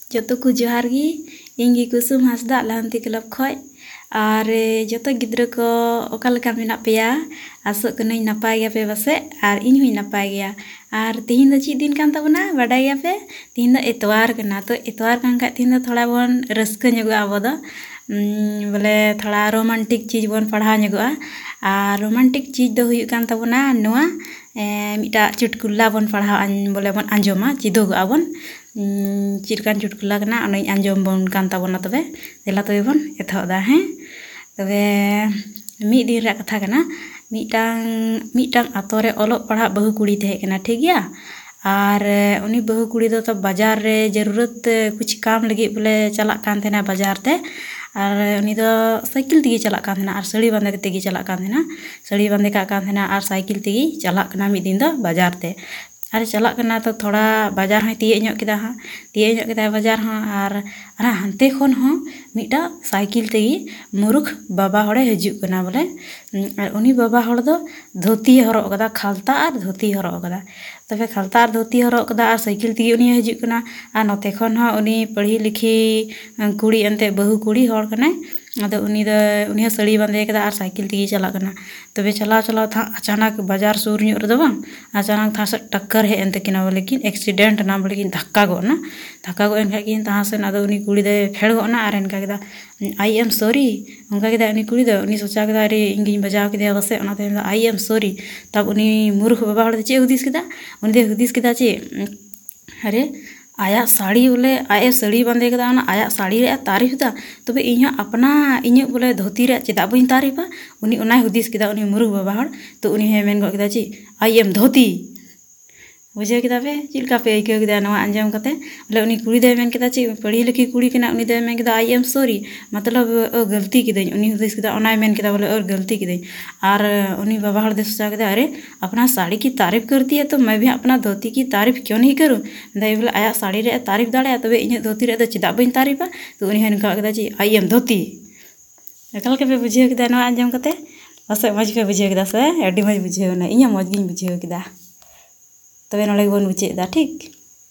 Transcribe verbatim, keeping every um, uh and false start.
जोतो को जोहार गी इंगी कुसुम हासदा लाहंती क्लब खय और जोतो गिद्र को ओका लेका मेना पेया आसो कनई नपाय गया पे बसे और इन हुई नपाय गया और तिहिन दो ची दिन कान तबना बाडाय गया पे तिहिन दो एतवार कना तो एतवार कान का तिहिन दो थोड़ा बन रस्का ᱧᱚᱜᱚᱜᱼᱟ ᱟᱵᱚ ᱫᱚ बोले थोड़ा रोमांटिक चीज बन पढ़ा ᱧᱚᱜᱚᱜᱼᱟ और रोमांटिक चीज दो हुयुग कान तबना नोआ मिटा चुटकुला बन पढ़ा बोले बन आंजोमा चिदोगआ बन चिरकान चुटकुला कना अनई आंजोम बन कान तबना तबे देला तबे बन एथोदा हैं तबे मी दिन रा कथा कना मिटांग मिटांग आतोरे ओलोग पढ़ा बहु कुड़ी तहे कना ठीक गया और उनी बहु कुड़ी दो तो बाजार रे जरूरत कुछ काम लगी बोले चला कान थे ना बाजार ते और उनी दो साइकिल तेगी चला कान थे ना और साड़ी बांधे तेगी चला कान थे ना साड़ी बांधे का कान थे ना और साइकिल तेगी चला कना मी दिन दो बाजार ते और चला कना तो थोड़ा बाजार हई तिये ᱧᱚᱜ केदा हा तिये ᱧᱚᱜ केदा बाजार हा और अरा हंते खन हो मिटा साइकिल तेगी मुरुख बाबा हड़े हजु कना बोले और उनी बाबा हड़ दो धोती हरक कदा खालता और धोती हरक कदा तबे खालता और धोती हरक कदा और साइकिल तेगी उनी हजु कना और नते खन हो उनी पढ़ी लिखी कुड़ी अंते बहु कुड़ी हड़ कना अदो उनी द उनी साड़ी बांधे कदा और साइकिल तेगी चला कना तबे चला चला था अचानक बाजार सूर ᱧᱚᱜ ᱨᱮᱫᱚ बांग अचानक था से टक्कर है एंते किना बोले लेकिन एक्सीडेंट ना बोले लेकिन धक्का गो ना धक्का गो एनका किन तहा से अदो उनी कुड़ी दे फेड़ गो ना और एनका केदा आई एम सॉरी उनका केदा उनी कुड़ी दो उनी सोचा केदा अरे इंगी बजाव केदा बसे ओना ते आई एम सॉरी तब उनी मूर्ख बाबा हड़ चे हुदिस केदा उनी दे हुदिस केदा चे अरे आया साड़ी बोले आए साड़ी बांधे कदा आया साड़ी रे तारीफ दा तबे इहा अपना इᱧ बोले धोती रे चेदा बइन तारीफा उनी ओना हुदिस केदा उनी मुरुख बाबा हड़ तो उनी हे मेन गो केदा ची आई एम धोती बुझे केदा पे चिलका पे आइके केदा नवा अंजम कते बोले उनी कुड़ी दे मेन केदा ची पढ़ी लिखी कुड़ी कना उनी दे मेन केदा आई एम सॉरी मतलब ओ गलती किदई उनी हुदिस केदा ओना मेन केदा बोले और गलती किदई और उनी बाबा हड़ दे सोचा केदा अरे अपना साड़ी की तारीफ करती है तो मैं भी अपना धोती की तारीफ क्यों नहीं करूं दे बोले आया साड़ी रे तारीफ दाड़े तबे इᱧ धोती रे द चिदा बइन तारीफा तो उनी हन का केदा ची आई एम धोती एकल के पे बुझे केदा नवा अंजम कते बस मज पे बुझे केदा से एडी मज बुझे ना इᱧ मज गिन बुझे केदा तबे नले बन बुझे दा ठीक।